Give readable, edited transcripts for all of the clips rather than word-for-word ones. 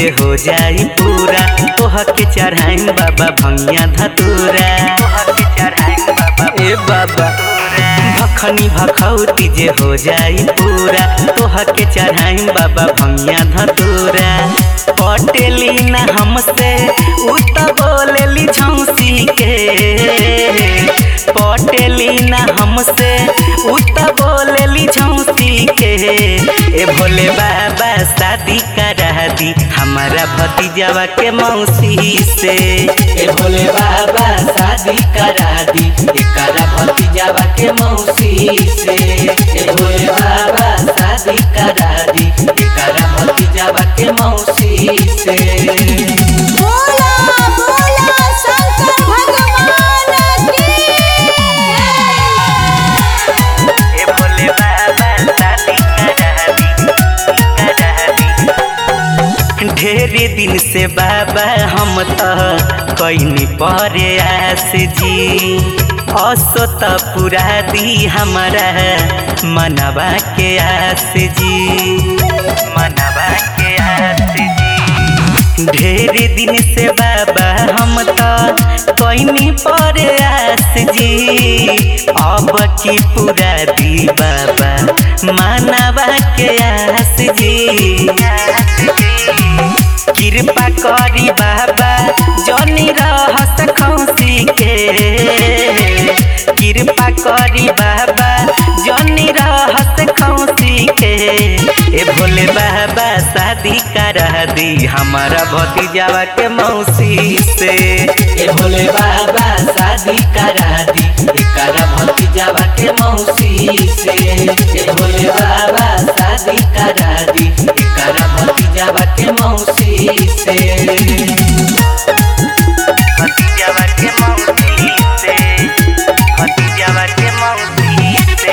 जे हो जाई पूरा तोह के चढ़ाई बाबा भंगिया धतूरा ए बाबा भखनी भखौती जे हो जाई पूरा तोह के चढ़ाई बाबा भंगिया धतूरा पटेली ना हमसे उ त बोलेली झौसी के पटेली ना हमसे उ त बोलेली झौसी के ए भोले बाबा शादी करा दी हमारा भतीजावा के मौसी से ए भोले बाबा शादी करा दी एकरा भतीजावा के मौसी से ए भोले बाबा शादी करा दी एकरा भतीजावा के मौसी से बोला बोला शंकर भगवान की ए भोले बाबा शादी करा दी ढेरे दिन से बाबा हम तो कईनी परे आस जी असो त पूरा दी हमारा मनवा के आस जी मनवा के आस जी ढेरे दिन से बाबा हम तो कईनी परे आस जी अब की पूरा दी बाबा मनवा के आस जी कृपा करी बाबा जनी रहस खौसी के कृपा करी बाबा जनी रहस खौसी के ए भोले बाबा शादी करा दी हमारा भतीजावा के मौसी से ए भोले बाबा शादी करा दी एकरा भतीजावा के मौसी से ए भोले बाबा शादी करा दी एकरा भतीजावा के मौसी से भतीजावा के मौसी से भतीजावा के मौसी से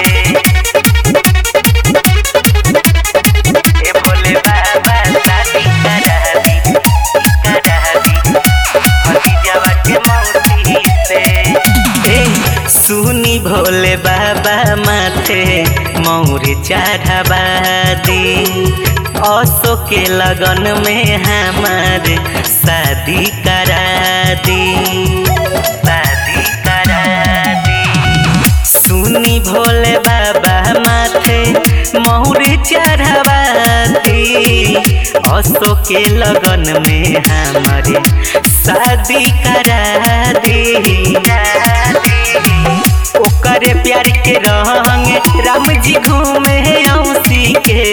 ए भोले बाबा शादी करा दी भतीजावा के मौसी से ए सुनी भोले बाबा माथे मोर चढ़ावा दी असो के लगन में हमार शादी करा दी शादी करा दी सुनी भोले बाबा माथे मोर चढ़ावा दी असो के लगन में हमारे शादी करा दी ओकरे प्यार के रंग राम जी घूमे औसी के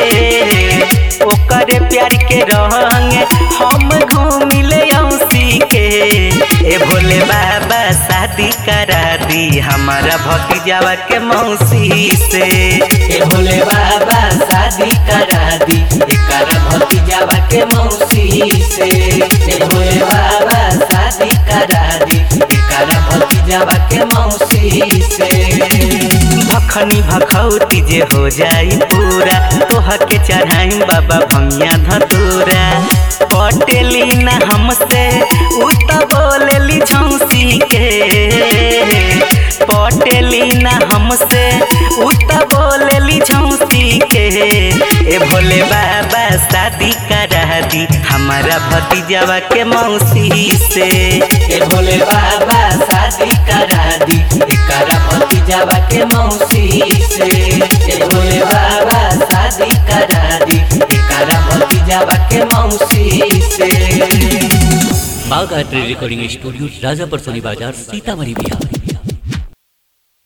ओकरे प्यार के रंग हम घूमिले औसी के ए भोले बाबा शादी करा दी हमारा भतीजावा के मौसी से ए भोले बाबा शादी करा दी एकरा भतीजावा के मौसी से ए भोले बाबा शादी करा दी एकरा भतीजावा के मौसी से भखनी भखौती जे हो जाई पूरा तोह के चढ़ाई बाबा भंगिया धतूरा पटेली ना हमसे उ त बोलेली झौसी के पटेली ना हमसे उ त बोलेली झौसी के ए भोले बाबा शादी करा दी हमारा भतीजावा के मौसी से ए भोले बाबा शादी करा दी एकरा भतीजावा के मौसी से ए भोले बाबा शादी करा दी एकरा भतीजावा के मौसी से बाघ art recording studio Rajapur Soni Bazar Sitamarhi Bihar.